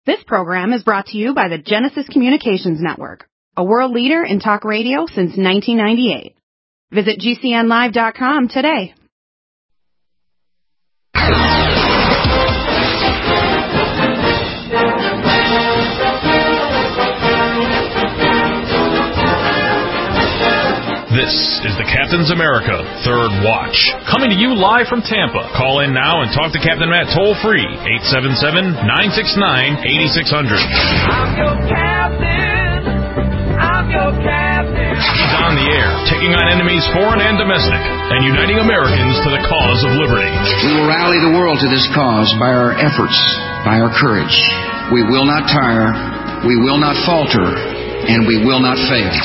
This program is brought to you by the Genesis Communications Network, a world leader in talk radio since 1998. Visit GCNlive.com today. This is the Captain's America Third Watch, coming to you live from Tampa. Call in now and talk to Captain Matt toll-free, 877-969-8600. I'm your captain. I'm your captain. He's on the air, taking on enemies foreign and domestic, and uniting Americans to the cause of liberty. We will rally the world to this cause by our efforts, by our courage. We will not tire, we will not falter, and we will not fail.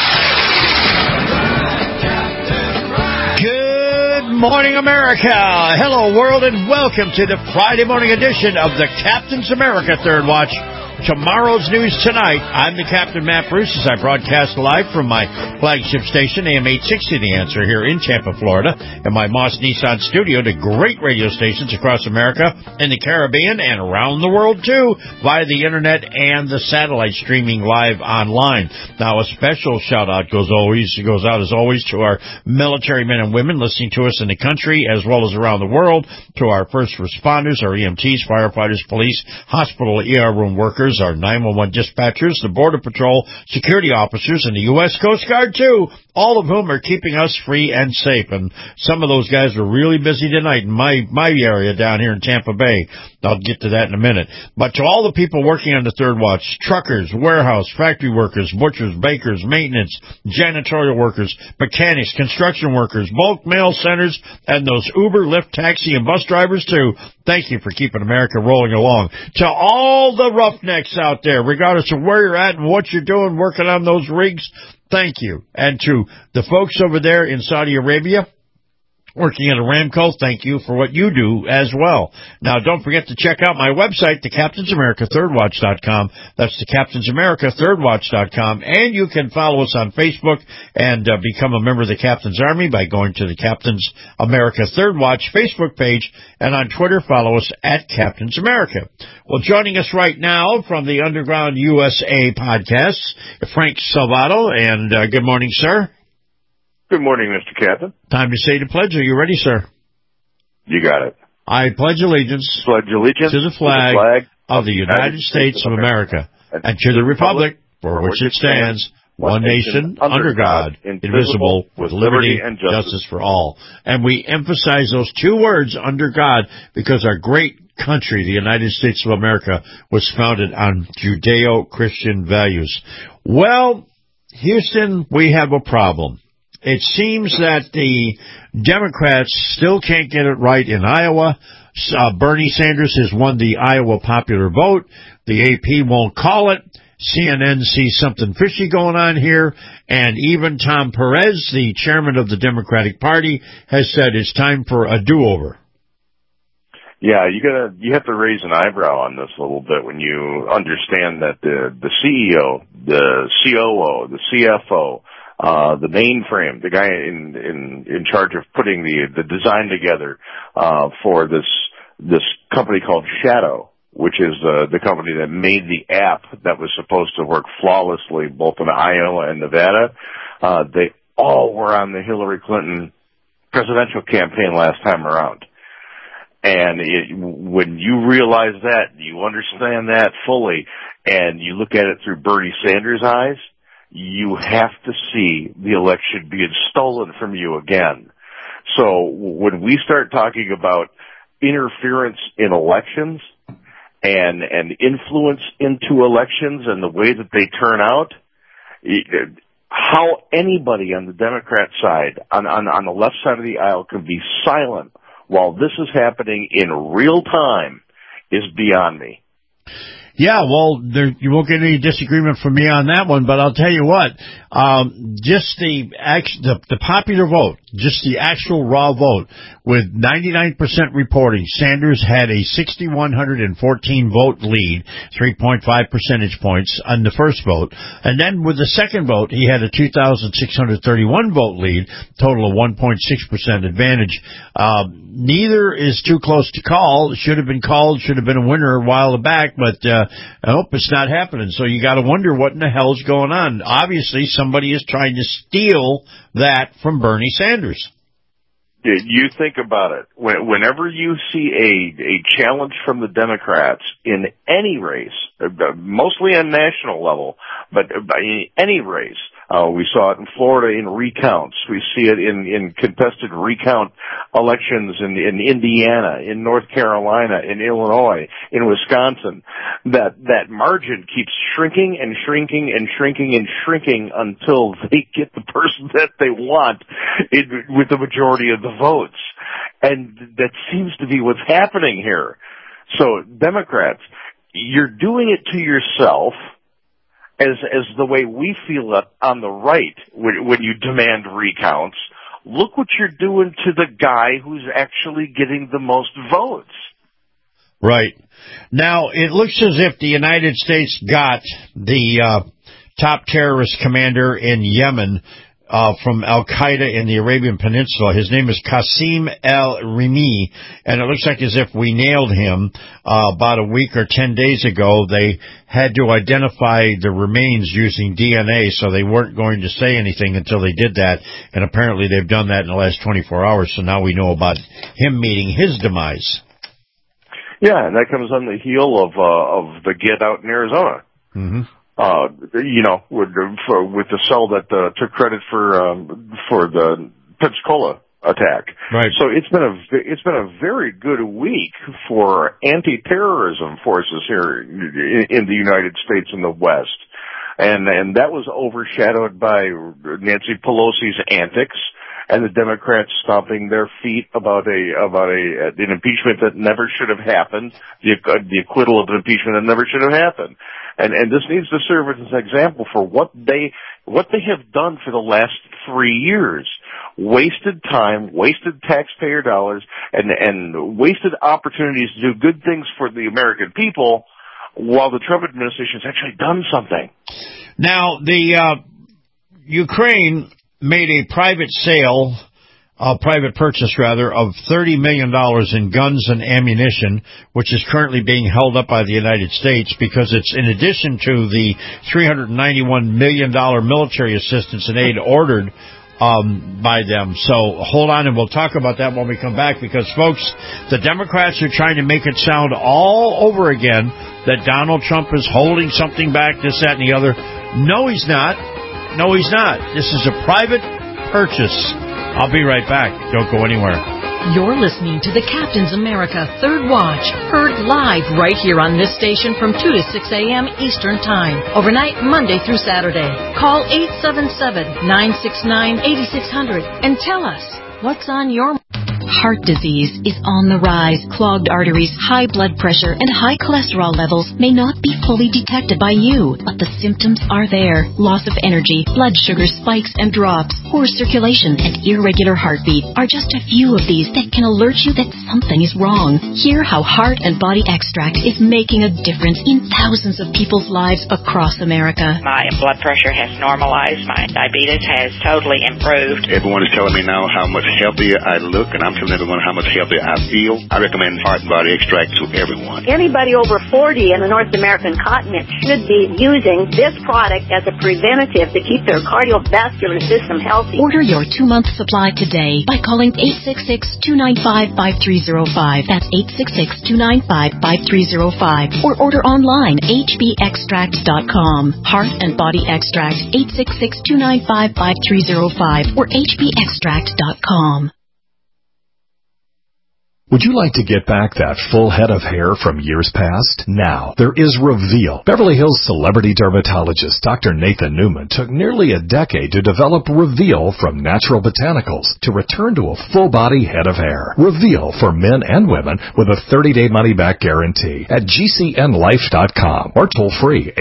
Morning, America. Hello, world, and welcome to the Friday morning edition of the Captain's America Third Watch. Tomorrow's news tonight. I'm the Captain, Matt Bruce, as I broadcast live from my flagship station, AM 860, The Answer, here in Tampa, Florida, and my Moss Nissan studio to great radio stations across America, in the Caribbean, and around the world, too, via the Internet and the satellite streaming live online. Now, a special shout-out goes out, as always, to our military men and women listening to us in the country, as well as around the world, to our first responders, our EMTs, firefighters, police, hospital ER room workers, our 911 dispatchers, the Border Patrol, security officers, and the U.S. Coast Guard, too, all of whom are keeping us free and safe. And some of those guys are really busy tonight in my area down here in Tampa Bay. I'll get to that in a minute. But to all the people working on the Third Watch, truckers, warehouse, factory workers, butchers, bakers, maintenance, janitorial workers, mechanics, construction workers, bulk mail centers, and those Uber, Lyft, taxi, and bus drivers, too, thank you for keeping America rolling along. To all the roughnecks out there, regardless of where you're at and what you're doing, working on those rigs, thank you. And to the folks over there in Saudi Arabia, working at Aramco, thank you for what you do as well. Now, don't forget to check out my website, thecaptainsamericathirdwatch.com. That's thecaptainsamericathirdwatch.com. And you can follow us on Facebook and become a member of the Captain's Army by going to the Captain's America Third Watch Facebook page. And on Twitter, follow us at Captain's America. Well, joining us right now from the Underground USA podcasts, Frank Salvato. And good morning, sir. Good morning, Mr. Captain. Time to say the pledge. Are you ready, sir? You got it. I pledge allegiance to the flag of the United States of America and to the republic for which it stands, one nation, under God, indivisible, with liberty and justice for all. And we emphasize those two words, under God, because our great country, the United States of America, was founded on Judeo-Christian values. Well, Houston, we have a problem. It seems that the Democrats still can't get it right in Iowa. Bernie Sanders has won the Iowa popular vote. The AP won't call it. CNN sees something fishy going on here. And even Tom Perez, the chairman of the Democratic Party, has said it's time for a do-over. Yeah, you have to raise an eyebrow on this a little bit when you understand that the CEO, the COO, the CFO, the mainframe, the guy in charge of putting the design together for this company called Shadow, which is the company that made the app that was supposed to work flawlessly both in Iowa and Nevada. They all were on the Hillary Clinton presidential campaign last time around. And when you realize that, you understand that fully, and you look at it through Bernie Sanders' eyes, you have to see the election being stolen from you again. So when we start talking about interference in elections and influence into elections and the way that they turn out, how anybody on the Democrat side, on the left side of the aisle, can be silent while this is happening in real time is beyond me. Yeah, well, you won't get any disagreement from me on that one, but I'll tell you what, just the popular vote, just the actual raw vote, with 99% reporting, Sanders had a 6,114 vote lead, 3.5 percentage points on the first vote. And then with the second vote, he had a 2,631 vote lead, total of 1.6% advantage. Neither is too close to call. Should have been called, should have been a winner a while back, but I hope it's not happening. So you got to wonder what in the hell's going on. Obviously, somebody is trying to steal that from Bernie Sanders. You think about it. Whenever you see a challenge from the Democrats in any race, mostly on national level, but in any race, we saw it in Florida in recounts. We see it in contested recount elections in Indiana, in North Carolina, in Illinois, in Wisconsin. That margin keeps shrinking and shrinking and shrinking and shrinking until they get the person that they want with the majority of the votes. And that seems to be what's happening here. So, Democrats, you're doing it to yourself as the way we feel it on the right when you demand recounts. Look what you're doing to the guy who's actually getting the most votes. Right. Now, it looks as if the United States got the top terrorist commander in Yemen from Al-Qaeda in the Arabian Peninsula. His name is Qasim al-Rimi, and it looks like as if we nailed him about a week or 10 days ago. They had to identify the remains using DNA, so they weren't going to say anything until they did that, and apparently they've done that in the last 24 hours, so now we know about him meeting his demise. Yeah, and that comes on the heel of the get out in Arizona. Mm-hmm. With the cell that took credit for the Pensacola attack. Right. So it's been a very good week for anti-terrorism forces here in the United States and the West, and that was overshadowed by Nancy Pelosi's antics and the Democrats stomping their feet about an impeachment that never should have happened, the acquittal of an impeachment that never should have happened. And this needs to serve as an example for what they have done for the last 3 years. Wasted time, wasted taxpayer dollars, and wasted opportunities to do good things for the American people, while the Trump administration has actually done something. Now, the Ukraine made a private purchase of $30 million in guns and ammunition, which is currently being held up by the United States because it's in addition to the $391 million military assistance and aid ordered by them. So hold on, and we'll talk about that when we come back, because, folks, the Democrats are trying to make it sound all over again that Donald Trump is holding something back, this, that, and the other. No, he's not. No, he's not. This is a private purchase. I'll be right back. Don't go anywhere. You're listening to the Captain's America Third Watch, heard live right here on this station from 2 to 6 a.m. Eastern Time, overnight Monday through Saturday. Call 877-969-8600 and tell us what's on your mind. Heart disease is on the rise. Clogged arteries, high blood pressure, and high cholesterol levels may not be fully detected by you, but the symptoms are there. Loss of energy, blood sugar spikes and drops, poor circulation, and irregular heartbeat are just a few of these that can alert you that something is wrong. Hear how Heart and Body Extract is making a difference in thousands of people's lives across America. My blood pressure has normalized. My diabetes has totally improved. Everyone is telling me now how much healthier I look, and I'm telling everyone how much healthier I feel. I recommend Heart and Body Extract to everyone. Anybody over 40 in the North American continent should be using this product as a preventative to keep their cardiovascular system healthy. Order your 2-month supply today by calling 866-295-5305. That's 866-295-5305. Or order online, hbextract.com. Heart and Body Extract, 866-295-5305 or hbextract.com. Would you like to get back that full head of hair from years past? Now, there is Reveal. Beverly Hills celebrity dermatologist Dr. Nathan Newman took nearly a decade to develop Reveal from natural botanicals to return to a full-body head of hair. Reveal for men and women with a 30-day money-back guarantee at GCNlife.com or toll-free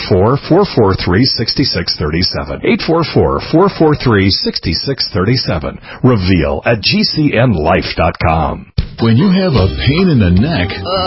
844-443-6637. 844-443-6637. Reveal at GCNlife.com. When you have a pain in the neck,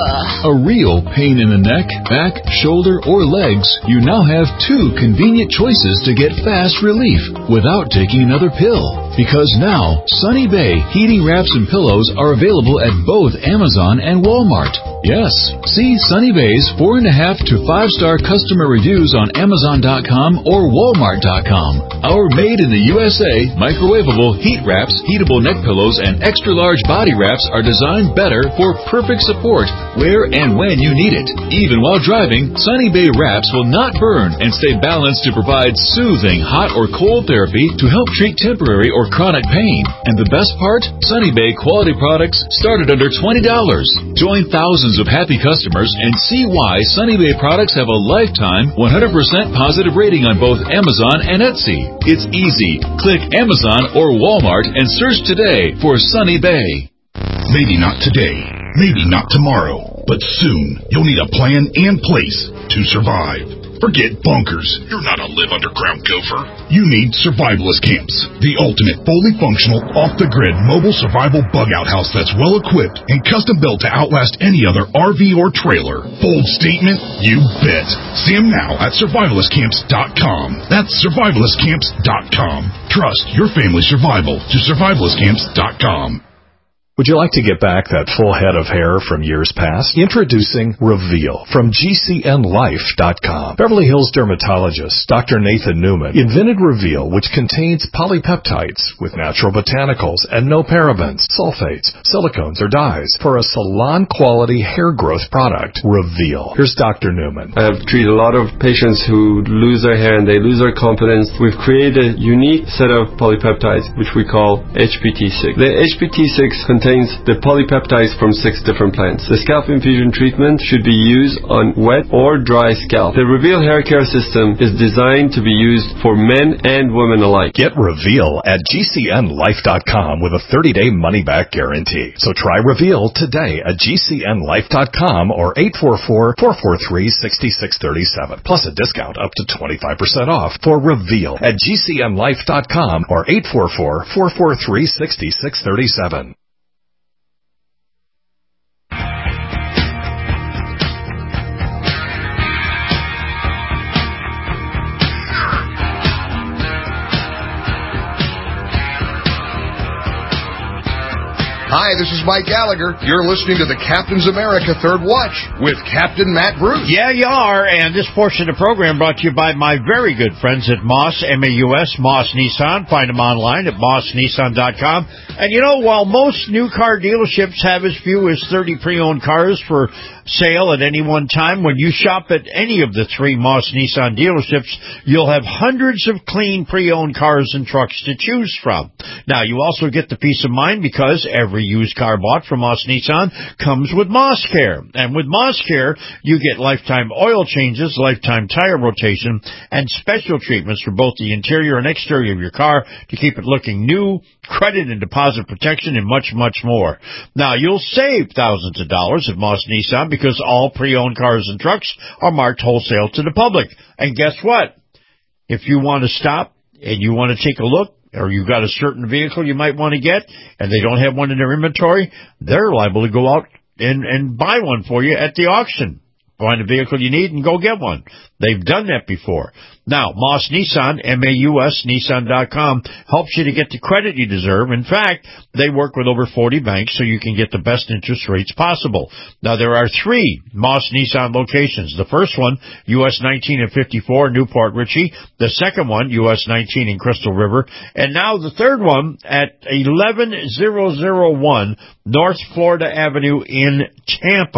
a real pain in the neck, back, shoulder, or legs, you now have two convenient choices to get fast relief without taking another pill. Because now, Sunny Bay heating wraps and pillows are available at both Amazon and Walmart. Yes, see Sunny Bay's 4.5 to 5-star customer reviews on Amazon.com or Walmart.com. Our made in the USA microwavable heat wraps, heatable neck pillows, and extra large body wraps are designed better for perfect support where and when you need it. Even while driving, Sunny Bay wraps will not burn and stay balanced to provide soothing hot or cold therapy to help treat temporary or chronic pain. And the best part? Sunny Bay quality products start at under $20. Join thousands of happy customers and see why Sunny Bay products have a lifetime 100% positive rating on both Amazon and Etsy. It's easy. Click Amazon or Walmart and search today for Sunny Bay. Maybe not today, maybe not tomorrow, but soon you'll need a plan and place to survive. Forget bunkers. You're not a live underground gopher. You need Survivalist Camps, the ultimate fully functional, off-the-grid mobile survival bug-out house that's well-equipped and custom-built to outlast any other RV or trailer. Bold statement? You bet. See them now at survivalistcamps.com. That's survivalistcamps.com. Trust your family's survival to survivalistcamps.com. Would you like to get back that full head of hair from years past? Introducing Reveal from GCNlife.com. Beverly Hills dermatologist Dr. Nathan Newman invented Reveal, which contains polypeptides with natural botanicals and no parabens, sulfates, silicones, or dyes for a salon-quality hair growth product. Reveal. Here's Dr. Newman. I have treated a lot of patients who lose their hair and they lose their confidence. We've created a unique set of polypeptides, which we call HPT6. The HPT6 contains the polypeptides from 6 different plants. The scalp infusion treatment should be used on wet or dry scalp. The Reveal hair care system is designed to be used for men and women alike. Get Reveal at GCNlife.com with a 30-day money-back guarantee. So try Reveal today at GCNlife.com or 844-443-6637. Plus a discount up to 25% off for Reveal at GCNlife.com or 844-443-6637. Hi, this is Mike Gallagher. You're listening to the Captain's America Third Watch with Captain Matt Bruce. Yeah, you are. And this portion of the program brought to you by my very good friends at Moss, M-A-U-S, Moss Nissan. Find them online at mossnissan.com. And you know, while most new car dealerships have as few as 30 pre-owned cars for sale at any one time, when you shop at any of the 3 Moss Nissan dealerships, you'll have hundreds of clean pre-owned cars and trucks to choose from. Now, you also get the peace of mind because every used car bought from Moss Nissan comes with Moss Care. And with Moss Care, you get lifetime oil changes, lifetime tire rotation, and special treatments for both the interior and exterior of your car to keep it looking new, credit and deposit protection, and much, much more. Now, you'll save thousands of dollars at Moss Nissan because all pre-owned cars and trucks are marked wholesale to the public. And guess what? If you want to stop and you want to take a look, or you've got a certain vehicle you might want to get, and they don't have one in their inventory, they're liable to go out and buy one for you at the auction. Find a vehicle you need and go get one. They've done that before. Now, Moss Nissan, M-A-U-S, Nissan.com, helps you to get the credit you deserve. In fact, they work with over 40 banks so you can get the best interest rates possible. Now, there are 3 Moss Nissan locations. The first one, US 19 and 54, Newport Richey. The second one, US 19 in Crystal River. And now the third one at 11001 North Florida Avenue in Tampa.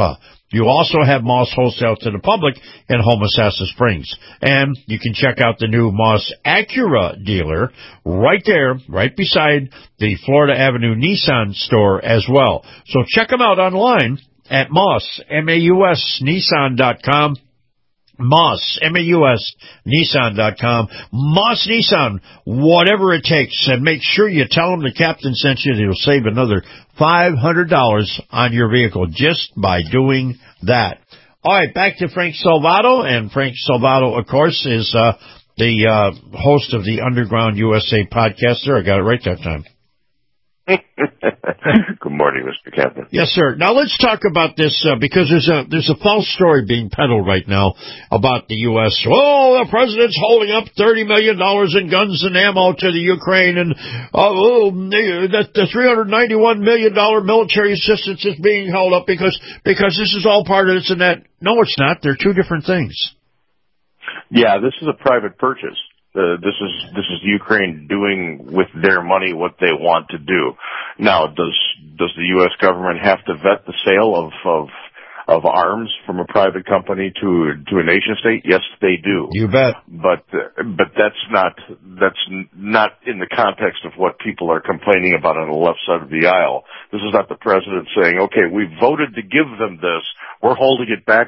You also have Moss wholesale to the public in Homosassa Springs. And you can check out the new Moss Acura dealer right there, right beside the Florida Avenue Nissan store as well. So check them out online at Moss, M-A-U-S, Nissan.com. Moss, M-A-U-S, Nissan.com. Moss Nissan, whatever it takes. And make sure you tell them the captain sent you. It'll save another $500 on your vehicle just by doing that. All right, back to Frank Salvato. And Frank Salvato, of course, is the host of the Underground USA podcast. There, I got it right that time. Good morning, Mr. Captain. Yes, sir. Now let's talk about this because there's a false story being peddled right now about the U.S. Oh, the president's holding up $30 million in guns and ammo to the Ukraine, and the $391 million military assistance is being held up because this is all part of this and that. No, it's not. They're two different things. Yeah, this is a private purchase. This is Ukraine doing with their money what they want to do. Now, does the U.S. government have to vet the sale of arms from a private company to a nation state? Yes, they do. You bet. But that's not in the context of what people are complaining about on the left side of the aisle. This is not the president saying, okay, we voted to give them this. We're holding it back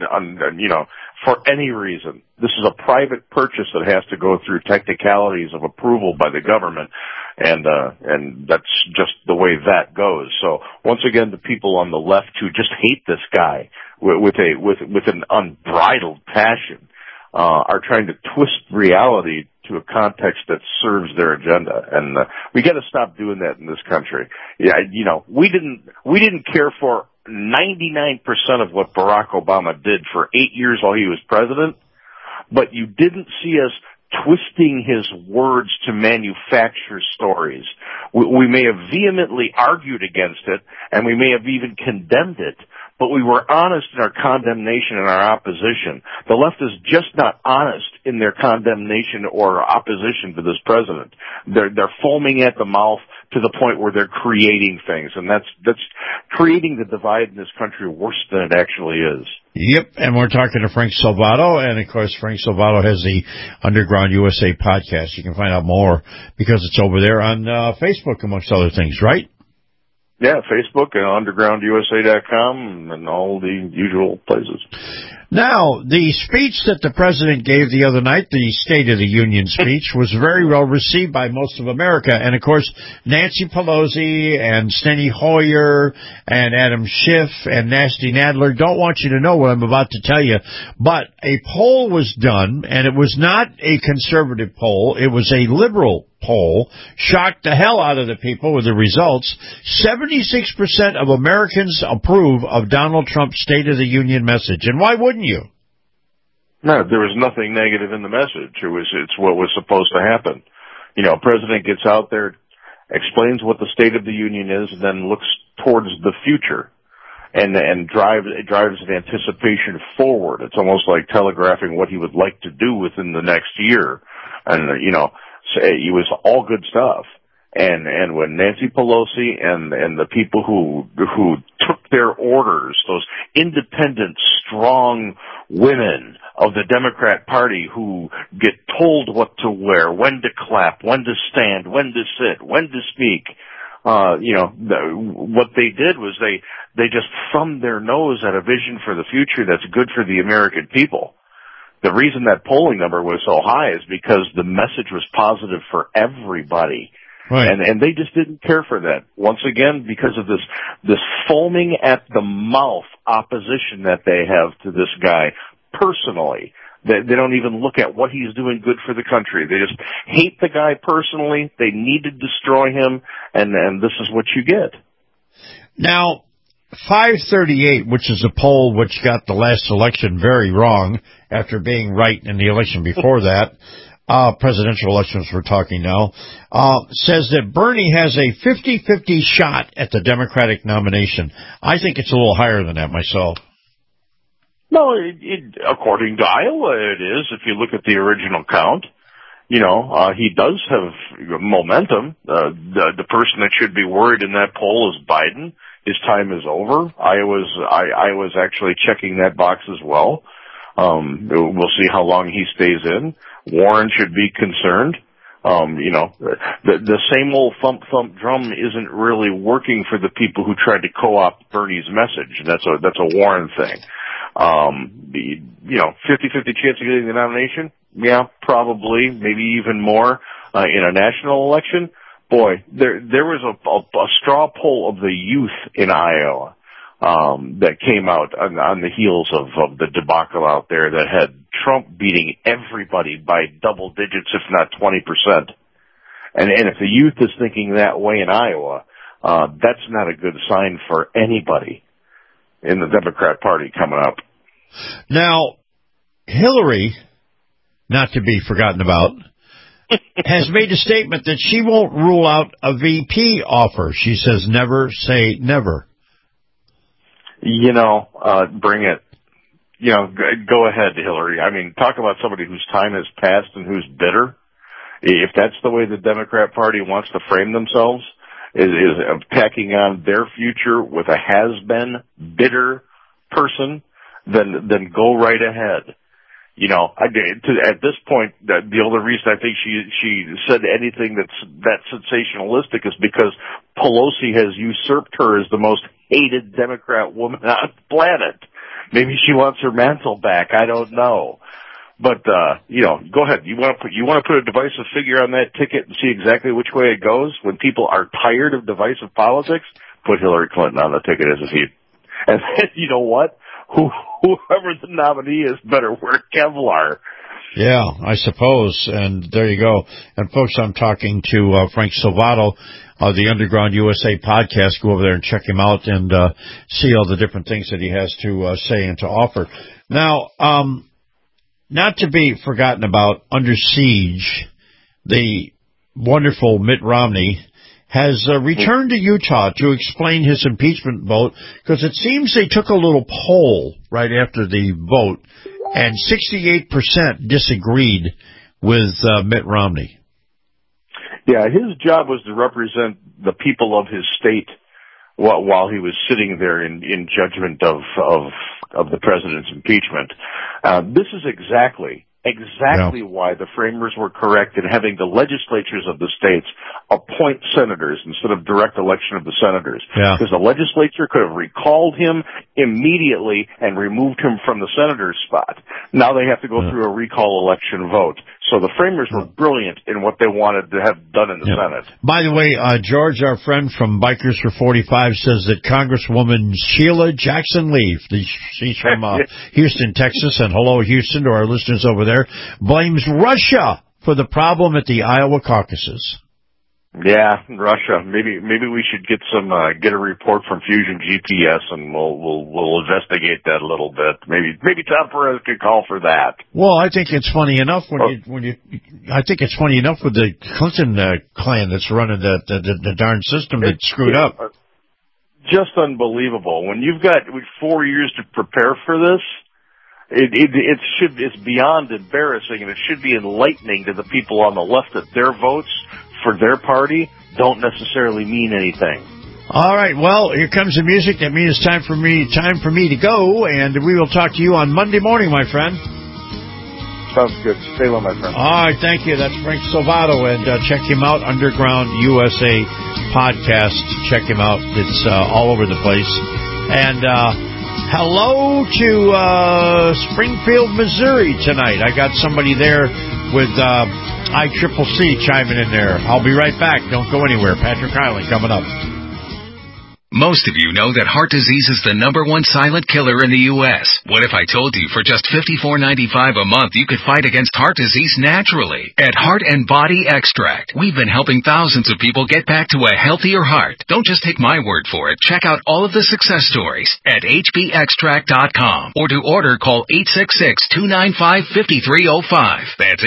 for any reason. This is a private purchase that has to go through technicalities of approval by the government, and that's just the way that goes. So once again, the people on the left who just hate this guy with an unbridled passion are trying to twist reality to a context that serves their agenda, and we got to stop doing that in this country. Yeah, we didn't care for 99% of what Barack Obama did for 8 years while he was president, but you didn't see us twisting his words to manufacture stories. We may have vehemently argued against it, and we may have even condemned it, but we were honest in our condemnation and our opposition. The left is just not honest in their condemnation or opposition to this president. They're foaming at the mouth to the point where they're creating things, and that's creating the divide in this country worse than it actually is. Yep, and we're talking to Frank Salvato, and of course Frank Salvato has the Underground USA podcast. You can find out more because it's over there on Facebook, amongst other things, right? Yeah, Facebook and undergroundusa.com and all the usual places. Now, the speech that the president gave the other night, the State of the Union speech, was very well received by most of America. And, of course, Nancy Pelosi and Steny Hoyer and Adam Schiff and Nasty Nadler don't want you to know what I'm about to tell you. But a poll was done, and it was not a conservative poll. It was a liberal poll. Shocked the hell out of the people with the results. 76% of Americans approve of Donald Trump's State of the Union message. And why wouldn't you? No, there was nothing negative in the message. It's what was supposed to happen. A president gets out there, explains what the State of the Union is, and then looks towards the future and drives an anticipation forward. It's almost like telegraphing what he would like to do within the next year. And, it was all good stuff. And when Nancy Pelosi and the people who took their orders, those independent, strong women of the Democrat Party who get told what to wear, when to clap, when to stand, when to sit, when to speak, what they did was they just thumbed their nose at a vision for the future that's good for the American people. The reason that polling number was so high is because the message was positive for everybody. Right. And they just didn't care for that. Once again, because of this foaming at the mouth opposition that they have to this guy personally. They don't even look at what he's doing good for the country. They just hate the guy personally. They need to destroy him, and this is what you get. Now, 538, which is a poll which got the last election very wrong after being right in the election before that, presidential elections we're talking now, says that Bernie has a 50-50 shot at the Democratic nomination. I think it's a little higher than that myself. No, according to Iowa, it is. If you look at the original count, he does have momentum. The person that should be worried in that poll is Biden. his time is over. Iowa's actually checking that box as well. We'll see how long he stays in. Warren should be concerned. The same old thump drum isn't really working for the people who tried to co-opt Bernie's message. That's a Warren thing. 50-50 chance of getting the nomination? Yeah, probably, maybe even more, in a national election. Boy, there was a straw poll of the youth in Iowa, that came out on the heels of the debacle out there that had Trump beating everybody by double digits, if not 20%. And if the youth is thinking that way in Iowa, that's not a good sign for anybody in the Democrat Party coming up. Now, Hillary, not to be forgotten about, has made a statement that she won't rule out a VP offer. She says never say never. Bring it. Go ahead, Hillary. I mean, talk about somebody whose time has passed and who's bitter. If that's the way the Democrat Party wants to frame themselves, is tacking on their future with a has-been bitter person, then go right ahead. At this point, the only reason I think she said anything that's sensationalistic is because Pelosi has usurped her as the most hated Democrat woman on the planet. Maybe she wants her mantle back. I don't know. But, go ahead. You want to put a divisive figure on that ticket and see exactly which way it goes? When people are tired of divisive politics, put Hillary Clinton on the ticket as a seat. And then, you know what? Whoever the nominee is better wear Kevlar. Yeah, I suppose. And there you go. And folks, I'm talking to Frank Salvato of the Underground USA podcast. Go over there and check him out and see all the different things that he has to say and to offer. Now, not to be forgotten about, under siege, the wonderful Mitt Romney has returned to Utah to explain his impeachment vote, because it seems they took a little poll right after the vote, and 68% disagreed with Mitt Romney. Yeah, his job was to represent the people of his state while he was sitting there in judgment of the president's impeachment. This is exactly why the framers were correct in having the legislatures of the states appoint senators instead of direct election of the senators. Yeah. Because the legislature could have recalled him immediately and removed him from the senator's spot. Now they have to go through a recall election vote. So the framers were brilliant in what they wanted to have done in the Senate. By the way, George, our friend from Bikers for 45, says that Congresswoman Sheila Jackson Leaf, she's from Houston, Texas, and hello, Houston, to our listeners over there, blames Russia for the problem at the Iowa caucuses. Yeah, Russia. Maybe we should get a report from Fusion GPS, and we'll investigate that a little bit. Maybe Tom Perez could call for that. Well, I think it's funny enough I think it's funny enough with the Clinton clan that's running the darn system that screwed up. Just unbelievable. When you've got 4 years to prepare for this, it's beyond embarrassing, and it should be enlightening to the people on the left that their votes for their party don't necessarily mean anything. All right, well, here comes the music. That means it's time for me to go, and we will talk to you on Monday morning, my friend. Sounds good. Stay well, my friend. All right, thank you. That's Frank Salvato, and check him out, Underground USA podcast. Check him out. It's all over the place. And hello to Springfield, Missouri tonight. I got somebody there with ICCC chiming in there. I'll be right back. Don't go anywhere. Patrick Hyland coming up. Most of you know that heart disease is the #1 silent killer in the U.S. What if I told you for just $54.95 a month you could fight against heart disease naturally? At Heart and Body Extract, we've been helping thousands of people get back to a healthier heart. Don't just take my word for it. Check out all of the success stories at hbextract.com. Or to order, call 866-295-5305. That's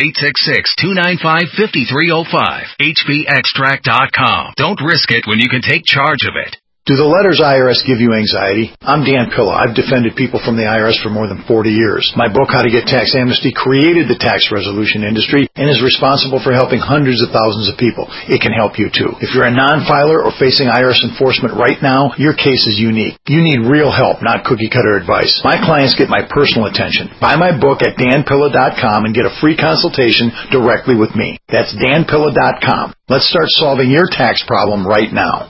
866-295-5305. hbextract.com. Don't risk it when you can take charge of it. Do the letters IRS give you anxiety? I'm Dan Pilla. I've defended people from the IRS for more than 40 years. My book, How to Get Tax Amnesty, created the tax resolution industry and is responsible for helping hundreds of thousands of people. It can help you too. If you're a non-filer or facing IRS enforcement right now, your case is unique. You need real help, not cookie-cutter advice. My clients get my personal attention. Buy my book at danpilla.com and get a free consultation directly with me. That's danpilla.com. Let's start solving your tax problem right now.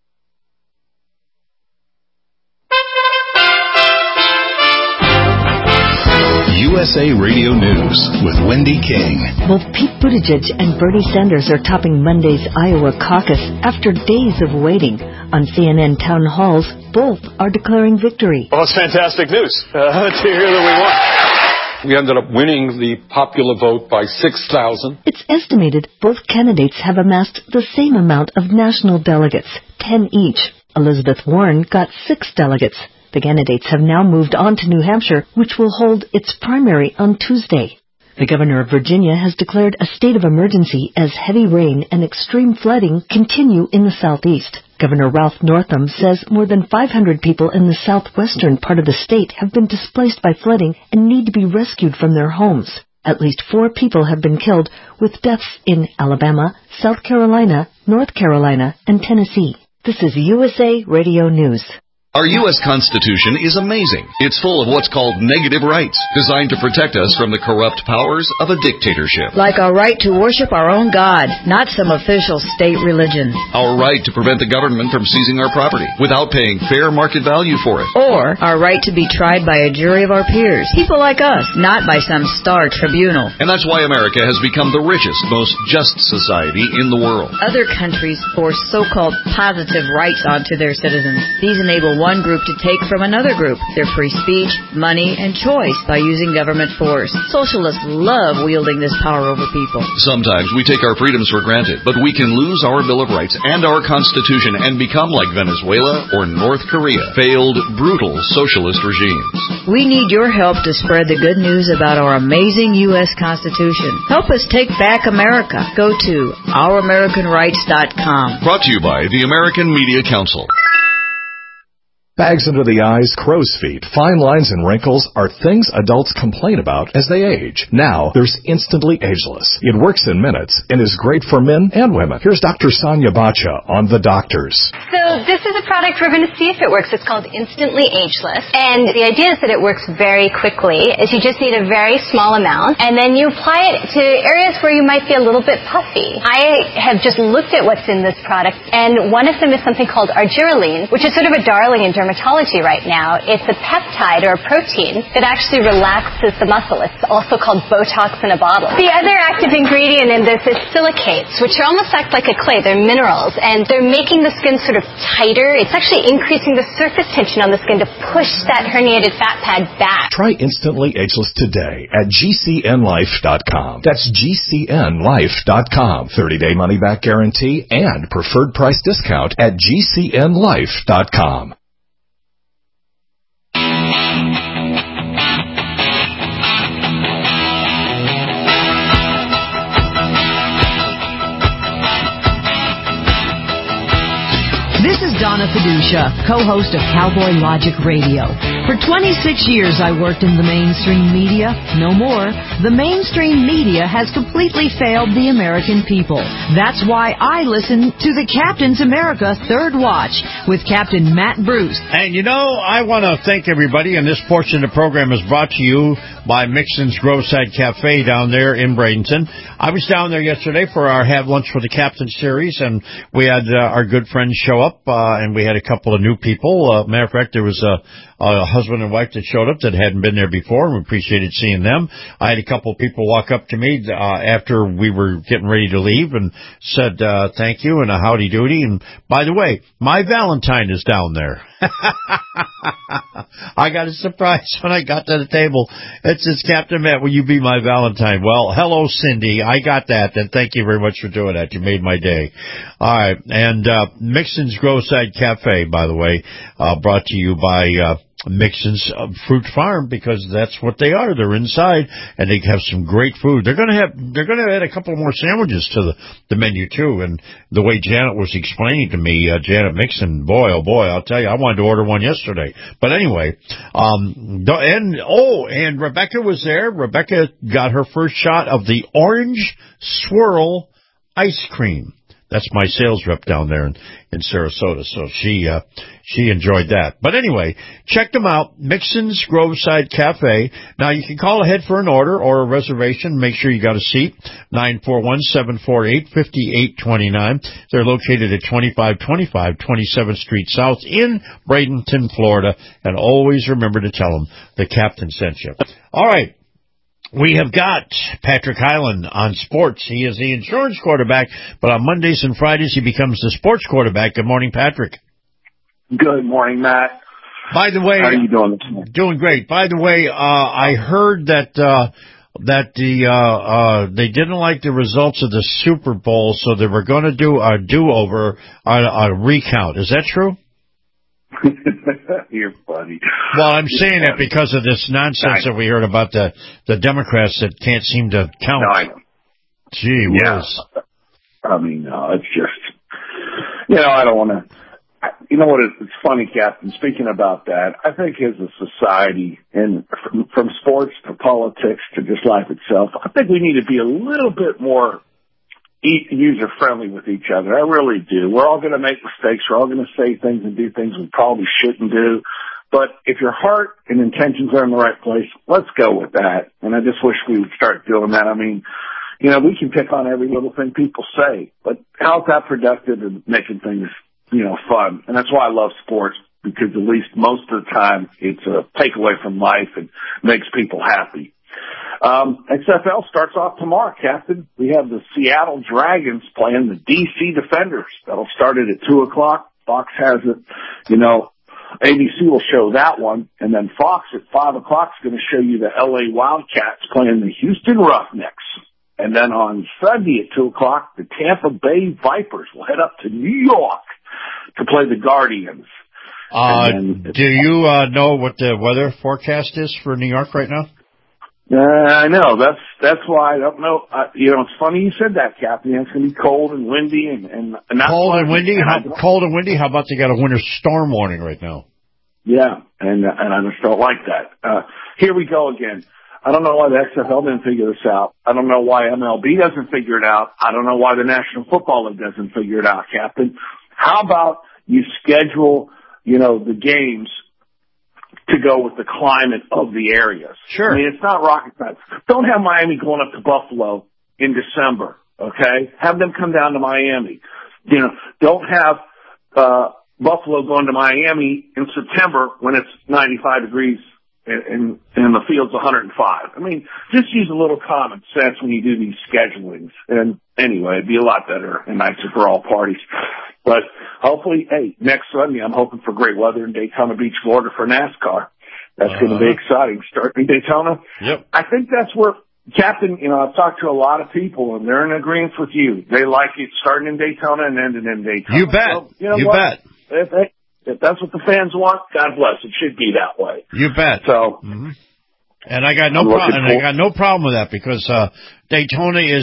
USA Radio News with Wendy King. Both Pete Buttigieg and Bernie Sanders are topping Monday's Iowa caucus after days of waiting. On CNN town halls, both are declaring victory. Well, it's fantastic news to hear that we won. We ended up winning the popular vote by 6,000. It's estimated both candidates have amassed the same amount of national delegates, 10 each. Elizabeth Warren got 6 delegates. The candidates have now moved on to New Hampshire, which will hold its primary on Tuesday. The governor of Virginia has declared a state of emergency as heavy rain and extreme flooding continue in the southeast. Governor Ralph Northam says more than 500 people in the southwestern part of the state have been displaced by flooding and need to be rescued from their homes. At least 4 people have been killed, with deaths in Alabama, South Carolina, North Carolina, and Tennessee. This is USA Radio News. Our U.S. Constitution is amazing. It's full of what's called negative rights, designed to protect us from the corrupt powers of a dictatorship. Like our right to worship our own God, not some official state religion. Our right to prevent the government from seizing our property without paying fair market value for it. Or our right to be tried by a jury of our peers, people like us, not by some star tribunal. And that's why America has become the richest, most just society in the world. Other countries force so-called positive rights onto their citizens. These enable one group to take from another group their free speech, money, and choice by using government force. Socialists love wielding this power over people. Sometimes we take our freedoms for granted, but we can lose our Bill of Rights and our Constitution and become like Venezuela or North Korea, failed, brutal socialist regimes. We need your help to spread the good news about our amazing U.S. Constitution. Help us take back America. Go to ouramericanrights.com. Brought to you by the American Media Council. Bags under the eyes, crow's feet, fine lines, and wrinkles are things adults complain about as they age. Now, there's Instantly Ageless. It works in minutes and is great for men and women. Here's Dr. Sonia Bacha on The Doctors. So this is a product we're going to see if it works. It's called Instantly Ageless. And the idea is that it works very quickly, is you just need a very small amount, and then you apply it to areas where you might be a little bit puffy. I have just looked at what's in this product, and one of them is something called argireline, which is sort of a darling in dermatology right now. It's a peptide or a protein that actually relaxes the muscle. It's also called Botox in a bottle. The other active ingredient in this is silicates, which almost act like a clay. They're minerals, and they're making the skin sort of tighter. It's actually increasing the surface tension on the skin to push that herniated fat pad back. Try Instantly Ageless today at GCNlife.com. That's GCNlife.com. 30-day money-back guarantee and preferred price discount at GCNlife.com. This is Donna Fiducia, co-host of Cowboy Logic Radio. For 26 years I worked in the mainstream media. No more. The mainstream media has completely failed the American people. That's why I listen to the Captain's America Third Watch with Captain Matt Bruce. And you know, I want to thank everybody, and this portion of the program is brought to you by Mixon's Groveside Cafe down there in Bradenton. I was down there yesterday for our Have Lunch for the Captain series, and we had our good friends show up, and we had a couple of new people. Matter of fact, there was a husband and wife that showed up that hadn't been there before, and we appreciated seeing them. I had a couple of people walk up to me after we were getting ready to leave and said thank you and a howdy doody. And by the way, my Valentine is down there. I got a surprise when I got to the table. It says, Captain Matt, will you be my Valentine? Well, hello, Cindy. I got that, and thank you very much for doing that. You made my day. All right, and Mixon's Groveside Cafe, by the way, brought to you by Mixon's Fruit Farm, because that's what they are. They're inside, and they have some great food. They're going to add a couple more sandwiches to the menu too. And the way Janet was explaining to me, Janet Mixon, boy, oh boy, I'll tell you, I wanted to order one yesterday. But anyway, and Rebecca was there. Rebecca got her first shot of the Orange Swirl ice cream. That's my sales rep down there in Sarasota, so she enjoyed that. But anyway, check them out, Mixon's Groveside Cafe. Now, you can call ahead for an order or a reservation. Make sure you got a seat, 941-748-5829. They're located at 2525 27th Street South in Bradenton, Florida. And always remember to tell them the captain sent you. All right. We have got Patrick Hyland on sports. He is the insurance quarterback, but on Mondays and Fridays he becomes the sports quarterback. Good morning, Patrick. Good morning, Matt. By the way, how are you doing this morning? Doing great. By the way, I heard that they didn't like the results of the Super Bowl, so they were going to do a do-over, a recount. Is that true? You're funny. Well, I'm saying that because of this nonsense that we heard about the Democrats that can't seem to count. No, I know. Gee whiz. I mean, it's just, I don't want to. You know what? It's funny, Captain. Speaking about that, I think as a society, and from sports to politics to just life itself, I think we need to be a little bit more user-friendly with each other. I really do. We're all going to make mistakes. We're all going to say things and do things we probably shouldn't do. But if your heart and intentions are in the right place, let's go with that. And I just wish we would start doing that. I mean, we can pick on every little thing people say, but how's that productive and making things, fun? And that's why I love sports, because at least most of the time it's a takeaway from life and makes people happy. XFL starts off tomorrow, Captain. We have the Seattle Dragons playing the DC Defenders. That'll start at 2:00. Fox has it. ABC will show that one. And then Fox at 5:00 is going to show you the LA Wildcats playing the Houston Roughnecks. And then on Sunday at 2:00, the Tampa Bay Vipers will head up to New York to play the Guardians. Do you know what the weather forecast is for New York right now? I know. That's why I don't know. It's funny you said that, Captain. It's going to be cold and windy and not cold and windy. Cold and windy. How about they got a winter storm warning right now? Yeah, and I just don't like that. Here we go again. I don't know why the XFL didn't figure this out. I don't know why MLB doesn't figure it out. I don't know why the National Football League doesn't figure it out, Captain. How about you schedule, the games to go with the climate of the areas? Sure. I mean, it's not rocket science. Don't have Miami going up to Buffalo in December, okay? Have them come down to Miami. Don't have Buffalo going to Miami in September when it's 95 degrees and the field's 105. I mean, just use a little common sense when you do these schedulings. And anyway, it'd be a lot better and nicer for all parties. But hopefully, next Sunday, I'm hoping for great weather in Daytona Beach, Florida for NASCAR. That's going to be exciting. Starting in Daytona. Yep. I think that's where, Captain, I've talked to a lot of people, and they're in agreement with you. They like it starting in Daytona and ending in Daytona. You bet. So, you bet. If that's what the fans want, God bless. It should be that way. You bet. So, and I got no problem. I got no problem with that, because Daytona is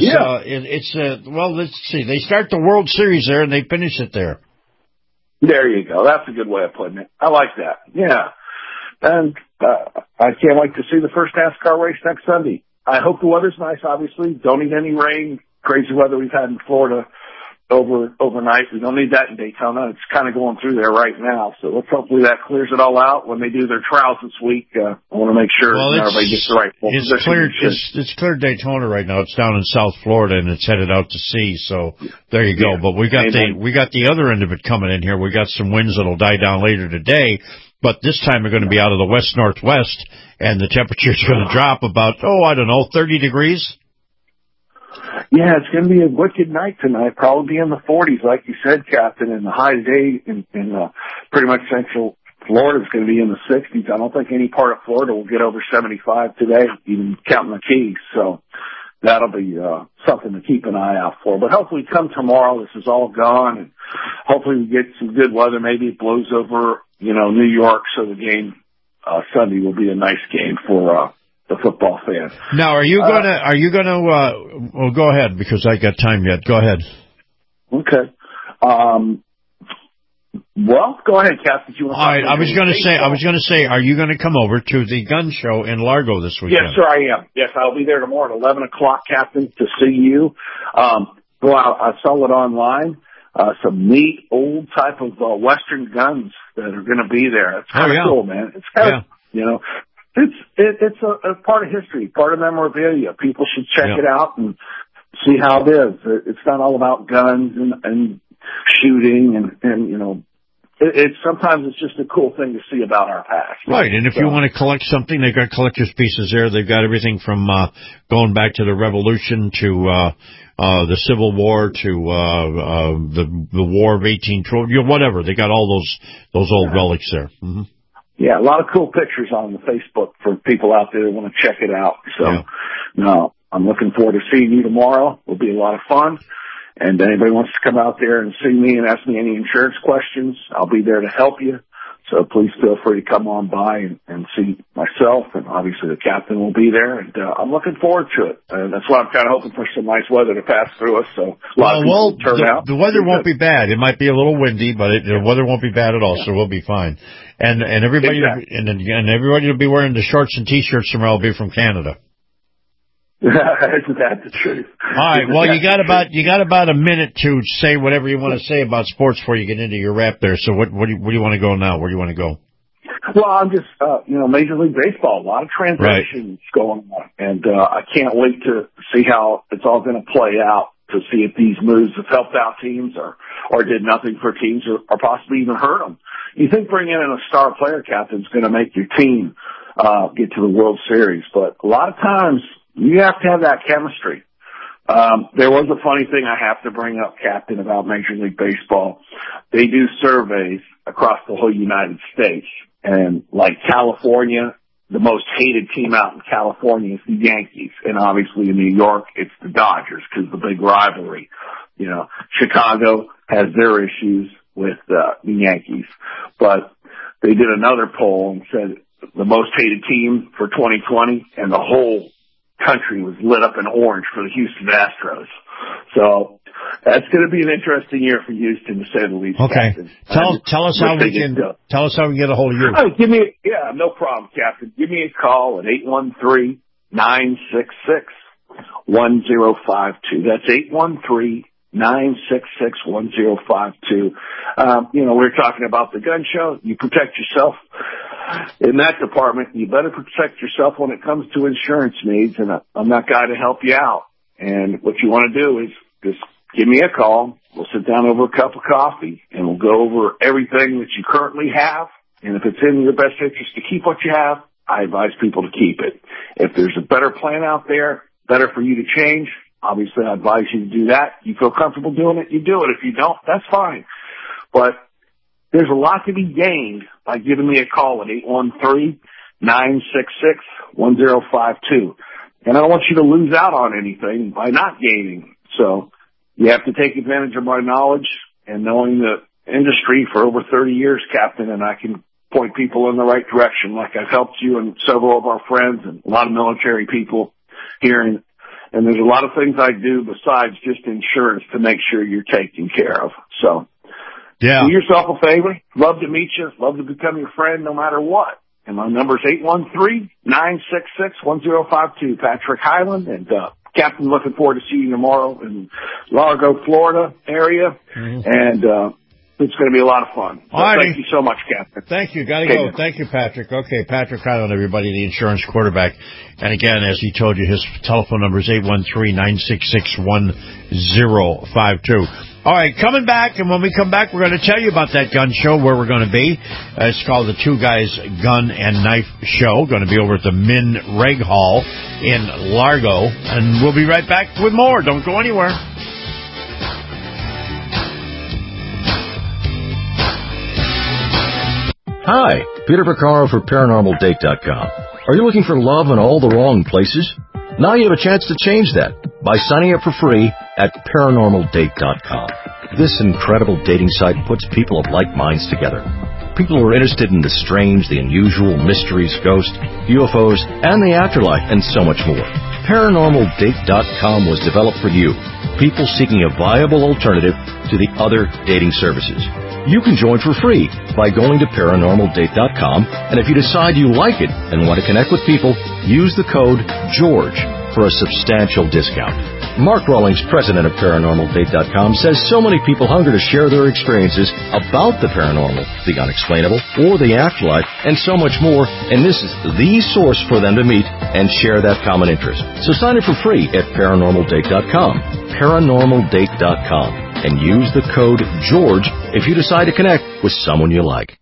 let's see. They start the World Series there and they finish it there. There you go. That's a good way of putting it. I like that. Yeah. And I can't wait to see the first NASCAR race next Sunday. I hope the weather's nice, obviously. Don't need any rain, crazy weather we've had in Florida overnight. We don't need that in Daytona. It's kind of going through there right now. So let's hopefully that clears it all out when they do their trials this week. I want to make sure everybody gets the right position. It's cleared Daytona right now. It's down in South Florida and it's headed out to sea. So there you go. But we got the other end of it coming in here. We got some winds that'll die down later today. But this time they're going to be out of the west-northwest, and the temperature's going to drop about, 30 degrees. Yeah, it's going to be a wicked night tonight. Probably be in the 40s, like you said, Captain. And the high today in pretty much central Florida is going to be in the 60s. I don't think any part of Florida will get over 75 today, even counting the Keys. So that'll be something to keep an eye out for. But hopefully come tomorrow, this is all gone, and hopefully we get some good weather. Maybe it blows over, New York, so the game Sunday will be a nice game for the football fan. Now, are you gonna? Well, go ahead because I got time yet. Go ahead. Okay. Well, go ahead, Captain. All right. I was going to say, are you going to come over to the gun show in Largo this weekend? Yes, sir, I am. Yes, I'll be there tomorrow at 11 o'clock, Captain, to see you. Go out. I saw it online. Some neat old type of Western guns that are going to be there. It's kind of cool, man. It's kind of, it's a part of history, part of memorabilia. People should check it out and see how it is. It's not all about guns and shooting and it's sometimes it's just a cool thing to see about our past. Right, and if you want to collect something, they've got collector's pieces there. They've got everything from going back to the Revolution to the Civil War to the War of 1812, whatever. They got all those old relics there. Mm-hmm. Yeah, a lot of cool pictures on the Facebook for people out there that want to check it out. So, no, I'm looking forward to seeing you tomorrow. It'll be a lot of fun. And anybody wants to come out there and see me and ask me any insurance questions, I'll be there to help you. So please feel free to come on by and see myself, and obviously the captain will be there. And I'm looking forward to it. And that's why I'm kind of hoping for some nice weather to pass through us. So a lot of people will turn out. The weather won't be bad. It might be a little windy, but the weather won't be bad at all. So we'll be fine. And everybody and everybody will be wearing the shorts and t-shirts tomorrow will be from Canada. Isn't that the truth? All right. Well, you got about a minute to say whatever you want to say about sports before you get into your wrap there. So where do you want to go now? Where do you want to go? Well, I'm just, Major League Baseball, a lot of transactions going on, and I can't wait to see how it's all going to play out, to see if these moves have helped out teams or did nothing for teams or possibly even hurt them. You think bringing in a star player, captain, is going to make your team get to the World Series, but a lot of times you have to have that chemistry. There was a funny thing I have to bring up, Captain, about Major League Baseball. They do surveys across the whole United States, and like California, the most hated team out in California is the Yankees, and obviously in New York, it's the Dodgers because the big rivalry. Chicago has their issues with the Yankees, but they did another poll and said the most hated team for 2020, and the whole country was lit up in orange for the Houston Astros. So that's going to be an interesting year for Houston, to say the least. Okay. Tell us how we can get a hold of you. No problem, Captain. Give me a call at 813-966-1052. That's 813-966-1052. We're talking about the gun show. You protect yourself in that department. You better protect yourself when it comes to insurance needs, and I'm that guy to help you out. And what you want to do is just give me a call. We'll sit down over a cup of coffee, and we'll go over everything that you currently have. And if it's in your best interest to keep what you have, I advise people to keep it. If there's a better plan out there, better for you to change, obviously I advise you to do that. You feel comfortable doing it, you do it. If you don't, that's fine. But there's a lot to be gained by giving me a call at 813-966-1052. And I don't want you to lose out on anything by not gaining. So you have to take advantage of my knowledge and knowing the industry for over 30 years, Captain, and I can point people in the right direction, like I've helped you and several of our friends and a lot of military people here. And there's a lot of things I do besides just insurance to make sure you're taken care of. So do yourself a favor. Love to meet you. Love to become your friend no matter what. And my number is 813-966-1052. Patrick Highland, and Captain, looking forward to seeing you tomorrow in Largo, Florida area. Mm-hmm. And it's going to be a lot of fun. So thank you so much, Captain. Thank you. Got to go. Thank you, Patrick. Okay, Patrick Highland, everybody, the insurance quarterback. And again, as he told you, his telephone number is 813-966-1052. All right, coming back, and when we come back, we're going to tell you about that gun show, where we're going to be. It's called the Two Guys Gun and Knife Show. Going to be over at the Min Reg Hall in Largo. And we'll be right back with more. Don't go anywhere. Hi, Peter Vaccaro for ParanormalDate.com. Are you looking for love in all the wrong places? Now you have a chance to change that by signing up for free at ParanormalDate.com. This incredible dating site puts people of like minds together. People who are interested in the strange, the unusual, mysteries, ghosts, UFOs, and the afterlife, and so much more. ParanormalDate.com was developed for you, people seeking a viable alternative to the other dating services. You can join for free by going to ParanormalDate.com, and if you decide you like it and want to connect with people, use the code GEORGE for a substantial discount. Mark Rawlings, president of ParanormalDate.com, says so many people hunger to share their experiences about the paranormal, the unexplainable, or the afterlife, and so much more, and this is the source for them to meet and share that common interest. So sign up for free at ParanormalDate.com, ParanormalDate.com, and use the code GEORGE if you decide to connect with someone you like.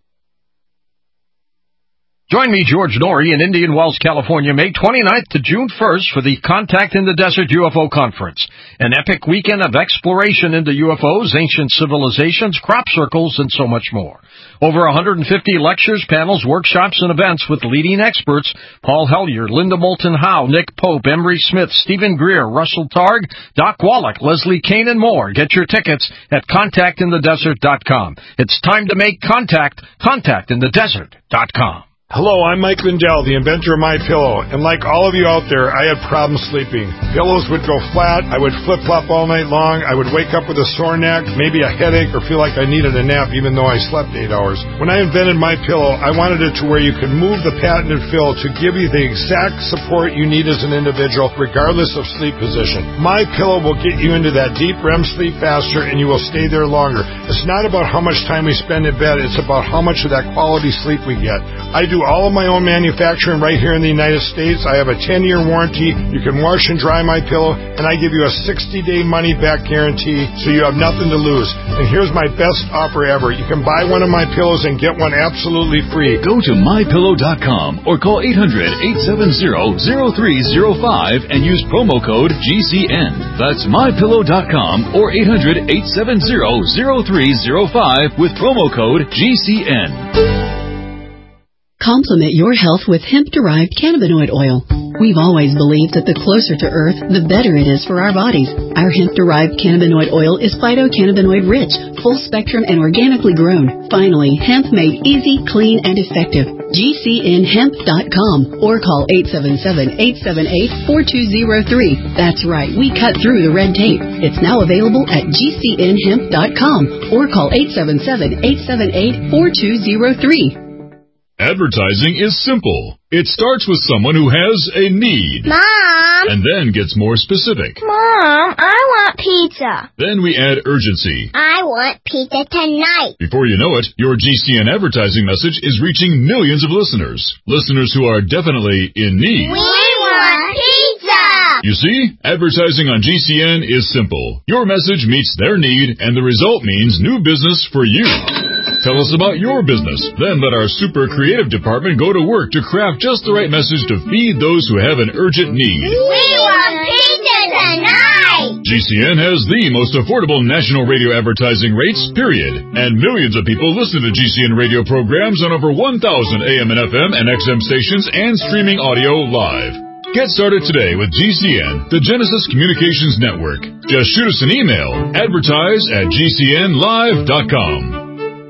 Join me, George Norrie, in Indian Wells, California, May 29th to June 1st for the Contact in the Desert UFO Conference, an epic weekend of exploration into UFOs, ancient civilizations, crop circles, and so much more. Over 150 lectures, panels, workshops, and events with leading experts: Paul Hellyer, Linda Moulton Howe, Nick Pope, Emery Smith, Stephen Greer, Russell Targ, Doc Wallach, Leslie Kane, and more. Get your tickets at contactinthedesert.com. It's time to make contact. Contactinthedesert.com. Hello, I'm Mike Lindell, the inventor of MyPillow, and like all of you out there, I had problems sleeping. Pillows would go flat, I would flip-flop all night long, I would wake up with a sore neck, maybe a headache, or feel like I needed a nap even though I slept 8 hours. When I invented MyPillow, I wanted it to where you could move the patented fill to give you the exact support you need as an individual, regardless of sleep position. MyPillow will get you into that deep REM sleep faster, and you will stay there longer. It's not about how much time we spend in bed, it's about how much of that quality sleep we get. I do all of my own manufacturing right here in the United States. I have a 10-year warranty. You can wash and dry my pillow, and I give you a 60-day money-back guarantee, so you have nothing to lose. And here's my best offer ever. You can buy one of my pillows and get one absolutely free. Go to MyPillow.com or call 800-870-0305 and use promo code GCN. That's MyPillow.com or 800-870-0305 with promo code GCN. Complement your health with hemp-derived cannabinoid oil. We've always believed that the closer to Earth, the better it is for our bodies. Our hemp-derived cannabinoid oil is phytocannabinoid-rich, full-spectrum, and organically grown. Finally, hemp made easy, clean, and effective. GCNhemp.com or call 877-878-4203. That's right, we cut through the red tape. It's now available at GCNhemp.com or call 877-878-4203. Advertising is simple. It starts with someone who has a need. Mom! And then gets more specific. Mom, I want pizza. Then we add urgency. I want pizza tonight. Before you know it, your GCN advertising message is reaching millions of listeners. Listeners who are definitely in need. We want pizza! You see, advertising on GCN is simple. Your message meets their need, and the result means new business for you. Tell us about your business. Then let our super creative department go to work to craft just the right message to feed those who have an urgent need. We want pizza tonight! GCN has the most affordable national radio advertising rates, period. And millions of people listen to GCN radio programs on over 1,000 AM and FM and XM stations and streaming audio live. Get started today with GCN, the Genesis Communications Network. Just shoot us an email, advertise@gcnlive.com.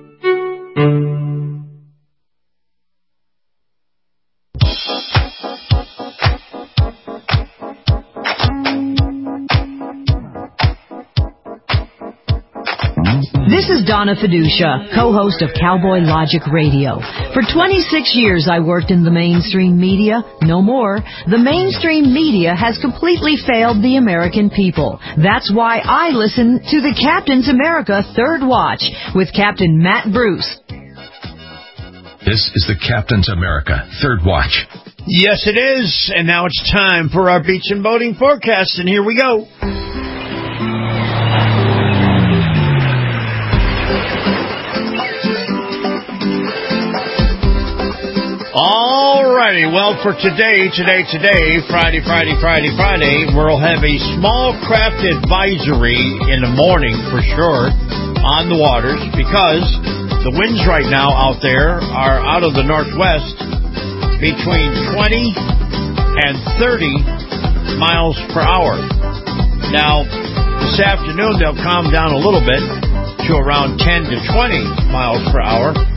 This is Donna Fiducia, co-host of Cowboy Logic Radio. For 26 years I worked in the mainstream media. No more. The mainstream media has completely failed the American people. That's why I listen to the Captain's America Third Watch with Captain Matt Bruce. This is the Captain's America Third Watch. Yes, it is. And now it's time for our beach and boating forecast, and here we go. Alrighty, well, for today, Friday, we'll have a small craft advisory in the morning for sure on the waters because the winds right now out there are out of the northwest between 20 and 30 miles per hour. Now, this afternoon they'll calm down a little bit to around 10 to 20 miles per hour.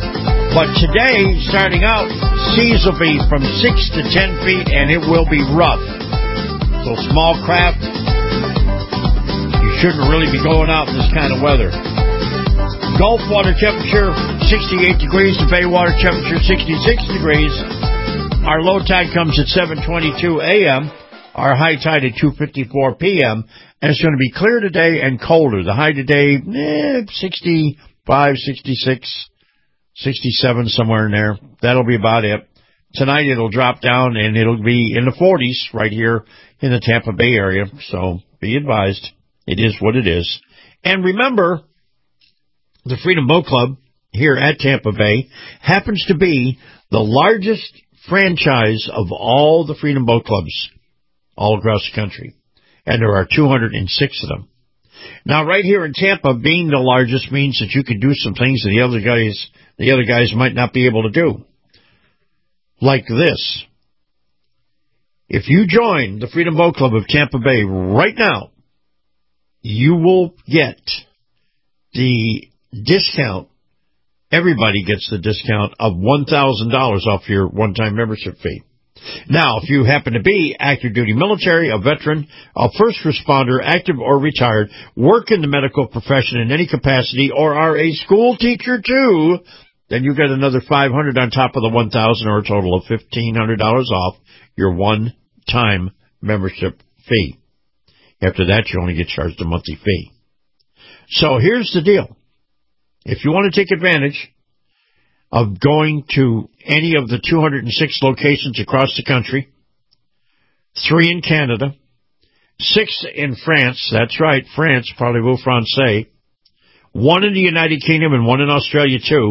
But today, starting out, seas will be from 6 to 10 feet, and it will be rough. So small craft, you shouldn't really be going out in this kind of weather. Gulf water temperature, 68 degrees. The bay water temperature, 66 degrees. Our low tide comes at 7:22 a.m. Our high tide at 2:54 p.m. And it's going to be clear today and colder. The high today, 65, 66, 67, somewhere in there. That'll be about it. Tonight it'll drop down and it'll be in the 40s right here in the Tampa Bay area. So be advised, it is what it is. And remember, the Freedom Boat Club here at Tampa Bay happens to be the largest franchise of all the Freedom Boat Clubs all across the country. And there are 206 of them. Now, right here in Tampa, being the largest means that you can do some things that the other guys might not be able to do. Like this. If you join the Freedom Boat Club of Tampa Bay right now, you will get the discount. Everybody gets the discount of $1,000 off your one-time membership fee. Now, if you happen to be active duty military, a veteran, a first responder, active or retired, work in the medical profession in any capacity, or are a school teacher too, then you get another $500 on top of the $1,000, or a total of $1,500 off your one-time membership fee. After that, you only get charged a monthly fee. So here's the deal. If you want to take advantage of going to any of the 206 locations across the country, 3 in Canada, 6 in France, that's right, France, parlez-vous français, 1 in the United Kingdom and 1 in Australia too,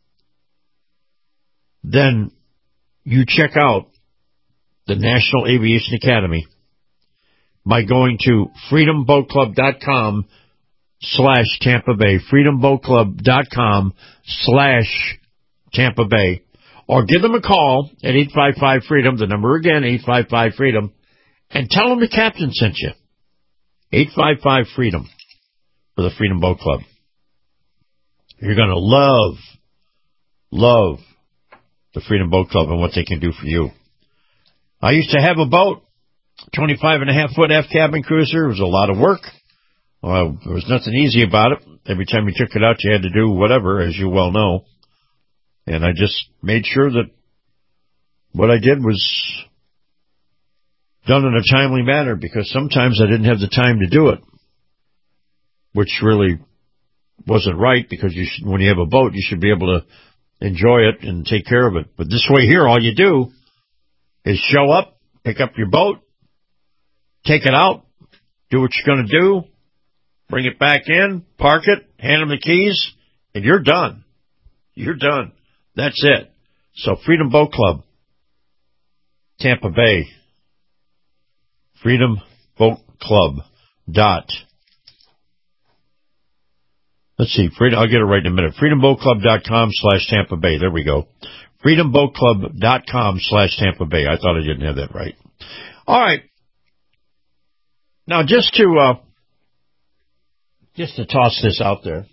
then you check out the National Aviation Academy by going to freedomboatclub.com/Tampa Bay, freedomboatclub.com/Tampa Bay, or give them a call at 855-FREEDOM, the number again, 855-FREEDOM, and tell them the captain sent you. 855-FREEDOM for the Freedom Boat Club. You're going to love the Freedom Boat Club and what they can do for you. I used to have a boat, 25.5-foot aft cabin cruiser. It was a lot of work. Well, there was nothing easy about it. Every time you took it out, you had to do whatever, as you well know. And I just made sure that what I did was done in a timely manner, because sometimes I didn't have the time to do it, which really wasn't right, because when you have a boat, you should be able to enjoy it and take care of it. But this way here, all you do is show up, pick up your boat, take it out, do what you're going to do, bring it back in, park it, hand them the keys, and you're done. You're done. That's it. So Freedom Boat Club, Tampa Bay, Freedom Boat Club Let's see, I'll get it right in a minute. FreedomBoatClub.com/Tampa Bay. There we go. FreedomBoatClub.com/Tampa Bay. I thought I didn't have that right. All right. Now, just to toss this out there,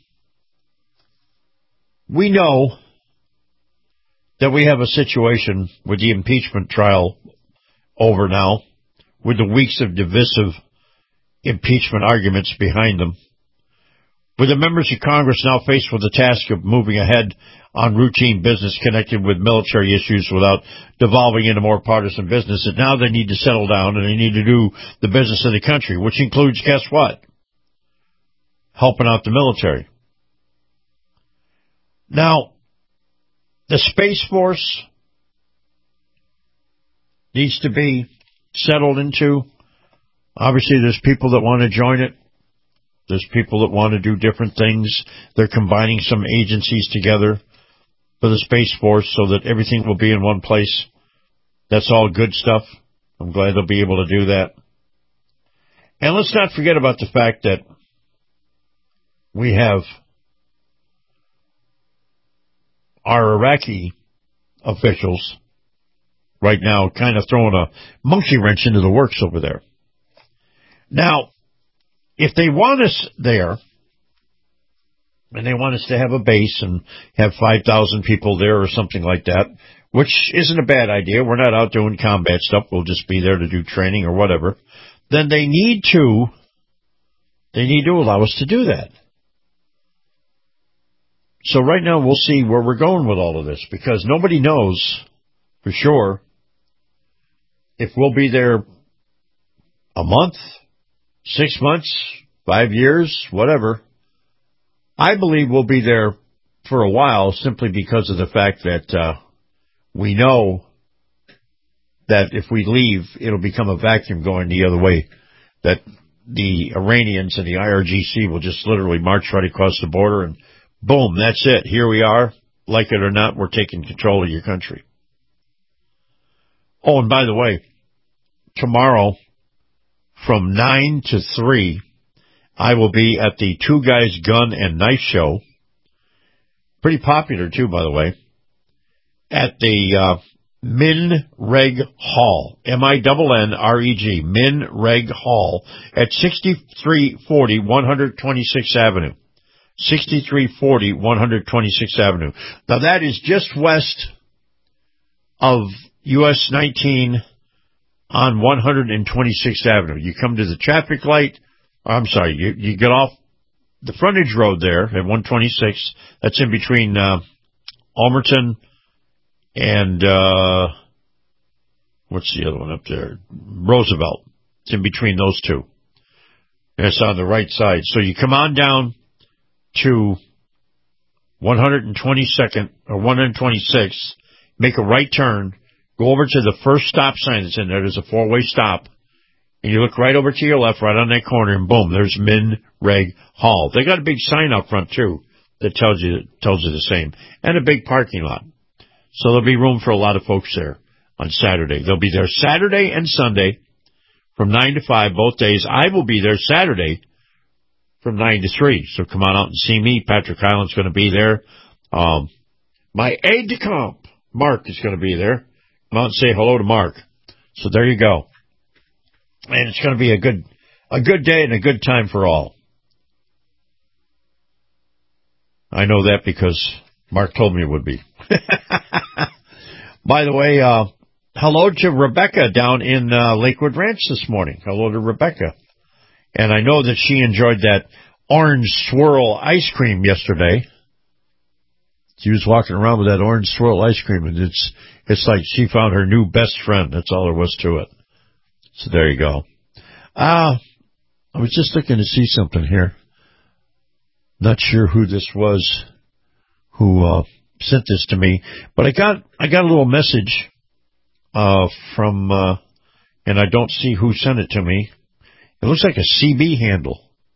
we know that we have a situation with the impeachment trial over now, with the weeks of divisive impeachment arguments behind them, with the members of Congress now faced with the task of moving ahead on routine business connected with military issues without devolving into more partisan business, that now they need to settle down and they need to do the business of the country, which includes, guess what? Helping out the military. Now, the Space Force needs to be settled into. Obviously, there's people that want to join it. There's people that want to do different things. They're combining some agencies together for the Space Force so that everything will be in one place. That's all good stuff. I'm glad they'll be able to do that. And let's not forget about the fact that we have our Iraqi officials right now kind of throwing a monkey wrench into the works over there. Now, if they want us there, and they want us to have a base and have 5,000 people there or something like that, which isn't a bad idea. We're not out doing combat stuff. We'll just be there to do training or whatever. Then they need to allow us to do that. So right now we'll see where we're going with all of this, because nobody knows for sure if we'll be there a month, 6 months, 5 years, whatever. I believe we'll be there for a while simply because of the fact that we know that if we leave, it'll become a vacuum going the other way, that the Iranians and the IRGC will just literally march right across the border and boom, that's it. Here we are. Like it or not, we're taking control of your country. Oh, and by the way, tomorrow from 9 to 3, I will be at the Two Guys Gun and Knife Show. Pretty popular, too, by the way. At the MINREG Hall. MINNREG. MINREG Hall at 6340 126th Avenue. 6340 126th Avenue. Now, that is just west of US 19 on 126th Avenue. You come to the traffic light. I'm sorry, you get off the frontage road there at 126. That's in between Almerton and what's the other one up there? Roosevelt. It's in between those two. And it's on the right side. So you come on down to 122nd or 126th, make a right turn, go over to the first stop sign that's in there. There's a 4-way stop. And you look right over to your left, right on that corner, and boom, there's MINREG Hall. They got a big sign out front, too, that tells you the same. And a big parking lot. So there'll be room for a lot of folks there on Saturday. They'll be there Saturday and Sunday from 9 to 5, both days. I will be there Saturday from 9 to 3. So come on out and see me. Patrick Hyland's going to be there. My aide-de-camp, Mark, is going to be there. Come out and say hello to Mark. So there you go. And it's going to be a good day and a good time for all. I know that because Mark told me it would be. By the way, hello to Rebecca down in Lakewood Ranch this morning. Hello to Rebecca. And I know that she enjoyed that orange swirl ice cream yesterday. She was walking around with that orange swirl ice cream, and it's like she found her new best friend. That's all there was to it. So there you go. I was just looking to see something here. Not sure who this was who sent this to me, but I got a little message from, and I don't see who sent it to me. It looks like a CB handle.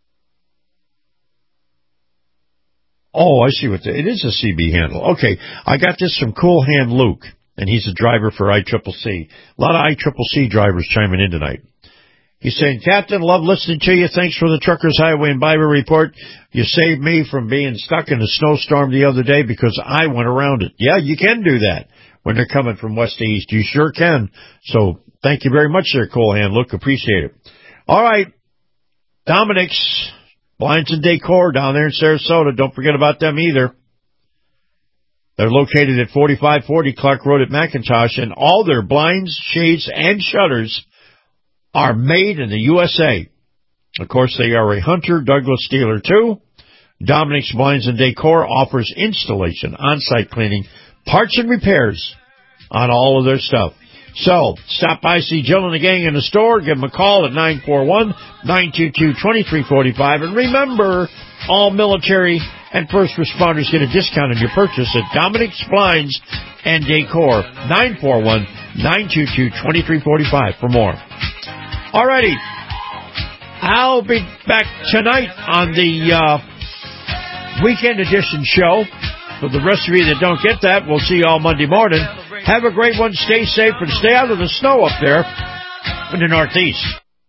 Oh, I see what it is, a CB handle. Okay, I got this from Cool Hand Luke, and he's a driver for ICCC. A lot of ICCC drivers chiming in tonight. He's saying, Captain, love listening to you. Thanks for the Truckers Highway and Bible Report. You saved me from being stuck in a snowstorm the other day because I went around it. Yeah, you can do that when they're coming from west to east. You sure can. So thank you very much there, Cool Hand Luke. Appreciate it. All right. Dominic's Blinds and Decor down there in Sarasota. Don't forget about them either. They're located at 4540 Clark Road at McIntosh, and all their blinds, shades, and shutters are made in the USA. Of course, they are a Hunter Douglas dealer, too. Dominic's Blinds and Decor offers installation, on-site cleaning, parts and repairs on all of their stuff. So, stop by, see Jill and the gang in the store. Give them a call at 941-922-2345. And remember, all military and first responders get a discount on your purchase at Dominic's Blinds and Decor. 941-922-2345 for more. Alrighty. I'll be back tonight on the Weekend Edition show. For the rest of you that don't get that, we'll see you all Monday morning. Have a great one. Stay safe and stay out of the snow up there in the Northeast.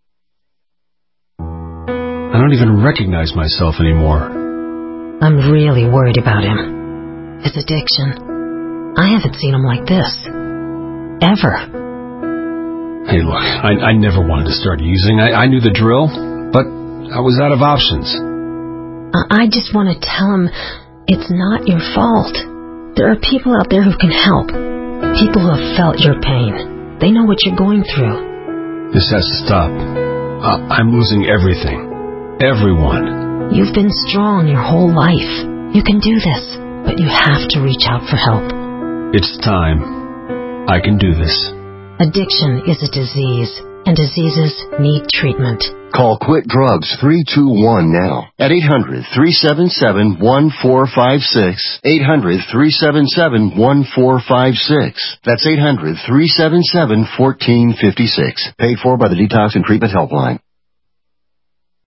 I don't even recognize myself anymore. I'm really worried about him. His addiction. I haven't seen him like this. Ever. Hey, look, I never wanted to start using. I knew the drill, but I was out of options. I just want to tell him it's not your fault. There are people out there who can help. People who have felt your pain. They know what you're going through. This has to stop. I'm losing everything. Everyone. You've been strong your whole life. You can do this, but you have to reach out for help. It's time. I can do this. Addiction is a disease, and diseases need treatment. Call Quit Drugs 321 now at 800-377-1456. 800-377-1456. That's 800-377-1456. Paid for by the Detox and Treatment Helpline.